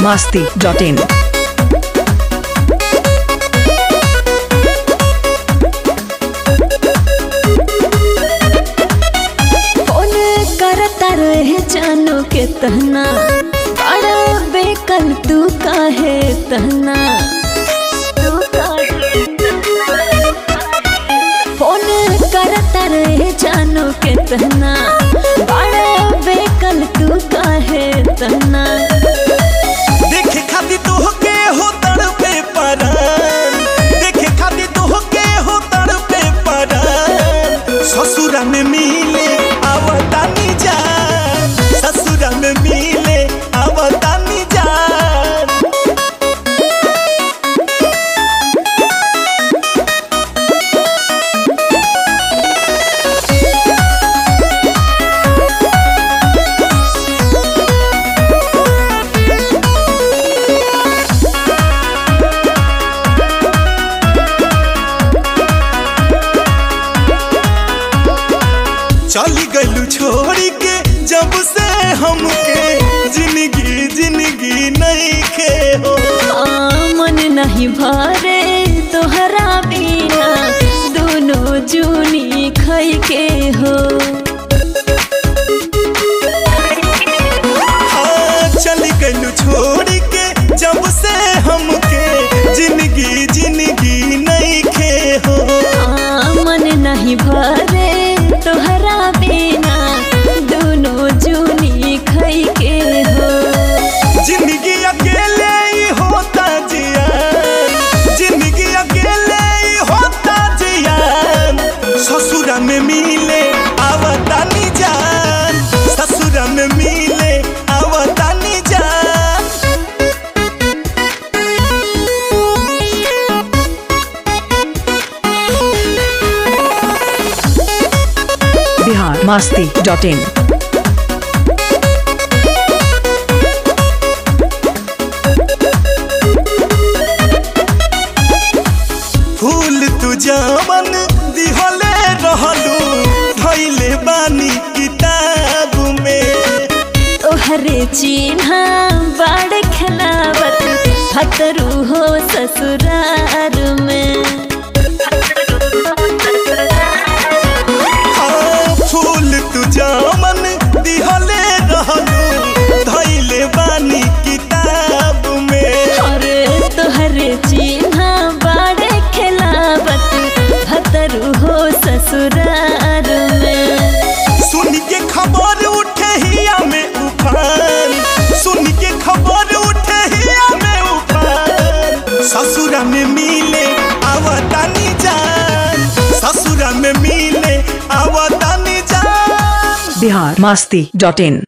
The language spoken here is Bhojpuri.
biharmasti.in। फोन करता रहे जानो के तहना बड़ा बेकल तू काहे तहना फोन करता रहे जानो के तहना बड़ा बेकल तू काहे तहना देखे खाती तो के हो तड़पे परान देखे खाती तो के हो तड़पे परान ससुरा में मिले आवतानी जान ससुरा में मिले आवतानी जान चली गलू छोड़ी के जब से हमके जिंदगी जिंदगी नहीं खे हो मन नहीं भरे तोहरा बिना दोनों जूनी खई के हो हाँ चली गलू छोड़ी के जब से हमके जिंदगी जिंदगी नहीं खे हो मन नहीं भरे तोहरा बिना दोनों जूनी खई के हो जिंदगी अकेले ही होता जियान जिंदगी अकेले ही होता जियान ससुरा में मिले आवतानी जान ससुरा में मिले आवतानी जान biharmasti.in। फूल तू जामन दिहले रहलू धैले बानी किताब में तोहरे चिन्हा बड़ खिलावत फतरू हो ससुरार में फूल तू जामन दिहले रहलू धैले बानी किताब में अरे तोहरे चिन्हा बड़ खिलावत फतरू हो ससुरार में सुन के खबर उठे हिया में उफान सुन के खबर उठे हिया में उफान ससुरा में मिले आवतानी जान ससुरा में मिले आवतानी जान biharmasti.in।